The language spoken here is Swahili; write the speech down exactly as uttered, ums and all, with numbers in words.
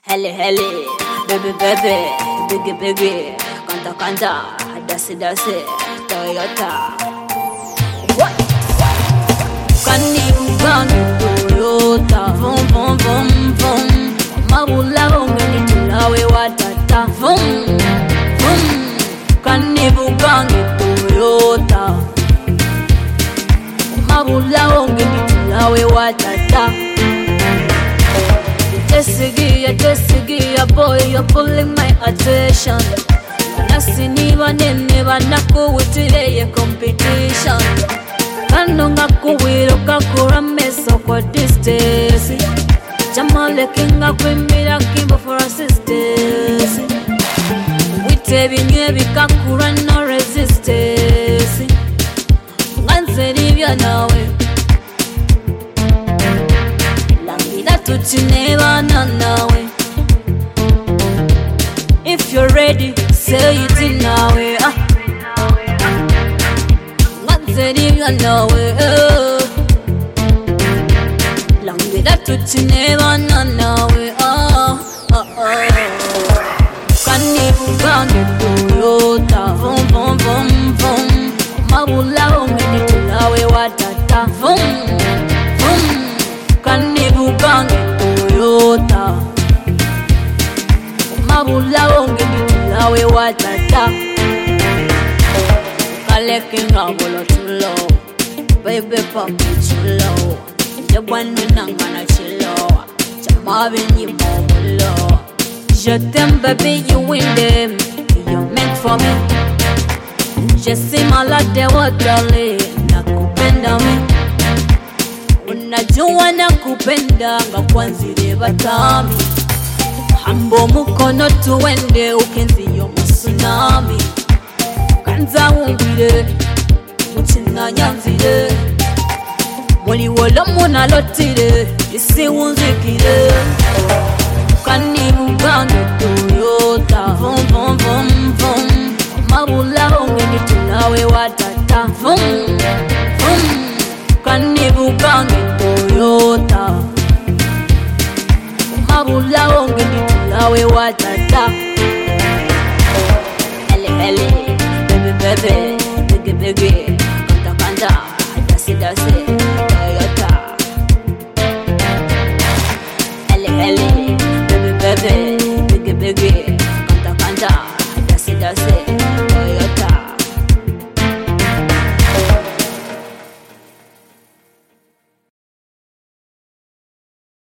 Heli heli, baby baby, biggie biggie, kanta kanta, dasi dasi, Toyota. What? Kani ugangi Toyota, vum vum vum vum. Mabula ongeni tulawe watata, vum vum. Kani ugangi Toyota, mabula ongeni tulawe watata. Desigia, desigia, boy, you're pulling my attention. Nasini wanene wanakuwitire competition. Kando ngakuwiro kakura meso kwa distance. Jamale kinga kwimbira kimbo for assistance. Wite binywe bikakura no resistance. Nganze rivya nawe Tuchineva na nawe. If you're ready, say it in nawe. Ah, Manzeriya nawe. Langida tuchineva na nawe. Ah, ah, ah. Kani bugange Toyota, vum vum vum vum. Mabula ongeni tulawe watata, vum vum. Kani bugange Toyota, mabula ongeni tulawe watata. Kale kinga bolo chulo, baby papi chulo. Jabwani nangana chulo, jamabi ni mobulo. Je t'aime baby, you win them, you're meant for me. Je sais malade watale, nakupenda mi. Unajua nakupenda nga kwanzire batami. Hambo mukono tuwende ukenziyo musunami. Kanza wumbire, muchina nyanzire. Muli wolo muna lotire, isi wunzikire. Kani bugange Toyota, vum vum vum vum. Mabula ongeni tulawe watata, vum vum. Kani bugange Toyota, mabula ongeni tulawe watata. Heli heli, baby baby, biggie biggie, kanta kanta, dasi dasi.